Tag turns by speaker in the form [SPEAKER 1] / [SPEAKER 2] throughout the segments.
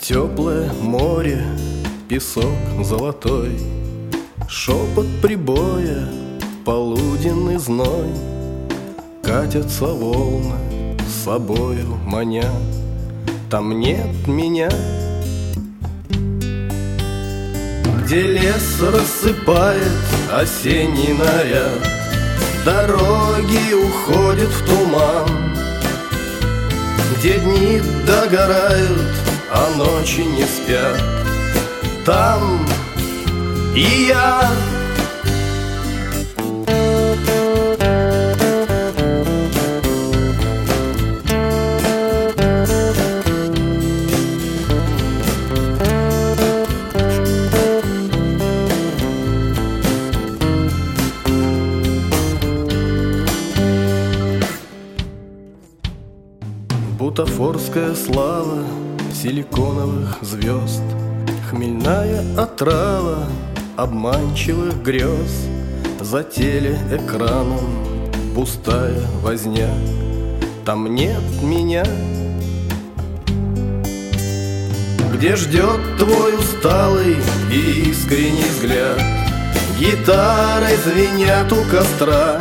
[SPEAKER 1] Теплое море, песок золотой, шепот прибоя, полуденный зной. Катятся волны, с собою маня, там нет меня. Где лес рассыпает осенний наряд, дороги уходят в туман, где дни догорают, а ночи не спят, там и я. Бутафорская слава силиконовых звезд, хмельная отрава обманчивых грез. За телеэкраном пустая возня, там нет меня. Где ждет твой усталый и искренний взгляд, гитарой звенят у костра,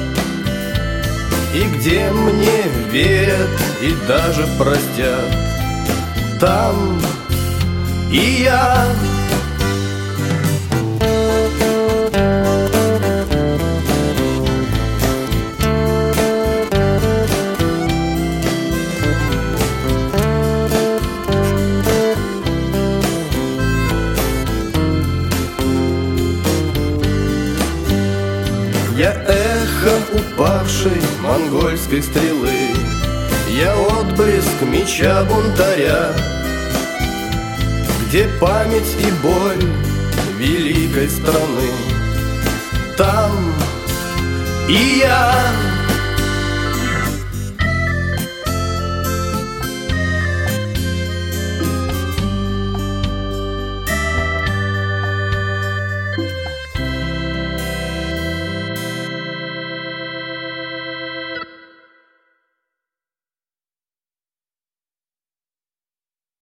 [SPEAKER 1] и где мне верят и даже простят, там и я. Я эхо упавшей монгольской стрелы, я отблеск меча бунтаря, где память и боль великой страны, там и я.